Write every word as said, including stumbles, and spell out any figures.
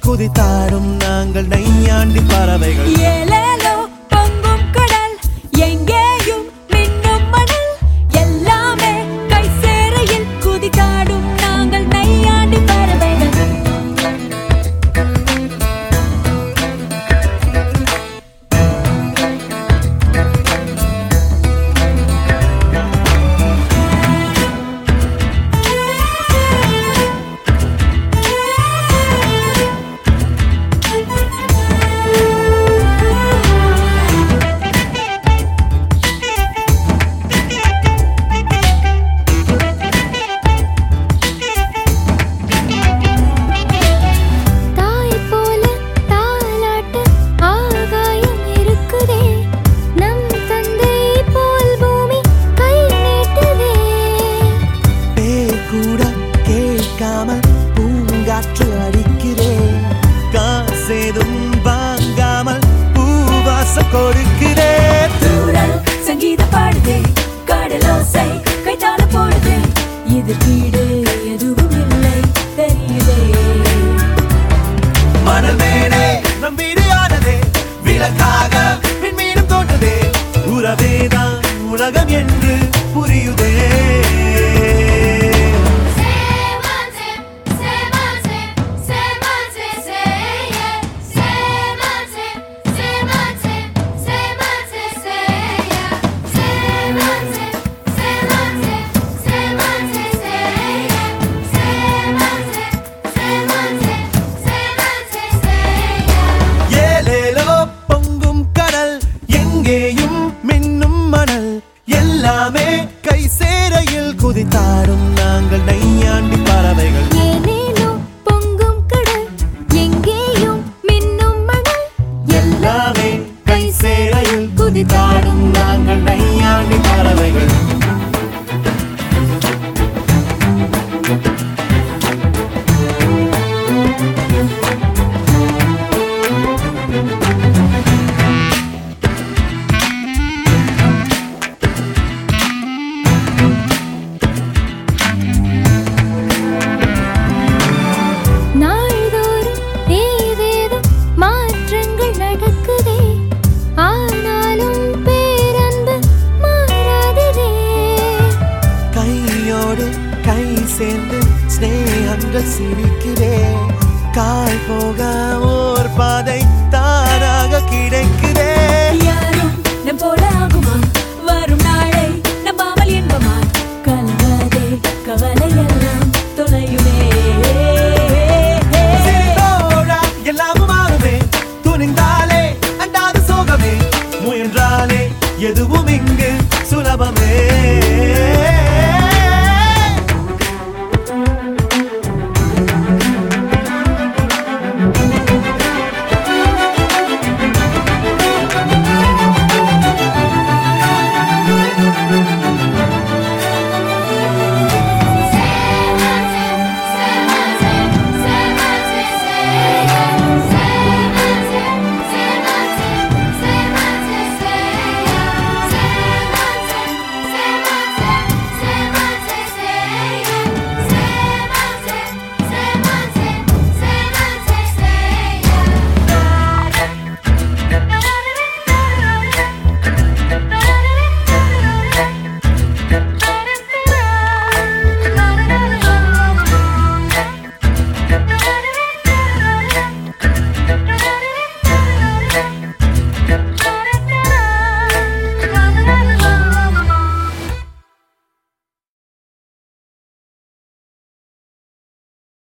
குதித்தாடும் நாங்கள் நையாண்டி பறவைகள். ஏலேலோ பொங்கும் கடல் எங்கேயும் மின்னும் மணல் எல்லாமே கை சேரையில் குதித்தாடும் நாங்கள் நையாண்டி பறவைகள். பூங்காற்று அடிக்கிறேன் காசேதும் வாங்காமல் பூவாசம் கொடுக்கிறேன். தூரல் சங்கீத பாடுதே கடலோசை கைத்தாள போடுதே இது கீடு எதுவும் இல்லை தெரியுதே. மனமேனே நம் வீடியானதே விளக்காக விண்மீனும் தோன்றதே உறவேதான் உலகம் என்று புரியுதே. எங்கேயும் மின்னும் மணல் எல்லாமே கை சேரையில் குதித்தாடும் நாங்கள் நையாண்டி பறவைகள். ஏலேலோ பொங்கும் கடல் எங்கேயும் மின்னும் மணல் எல்லாமே கை சேரையில் குதித்தாடும் நாங்கள் நையாண்டி பறவைகள். கை சேர்ந்து ஸ்நேகங்கள் சிரிக்கிறேன் கால் போக ஓர் பாதை தானாக கிடைக்கிறேன். யாரும் நம் போல ஆகும்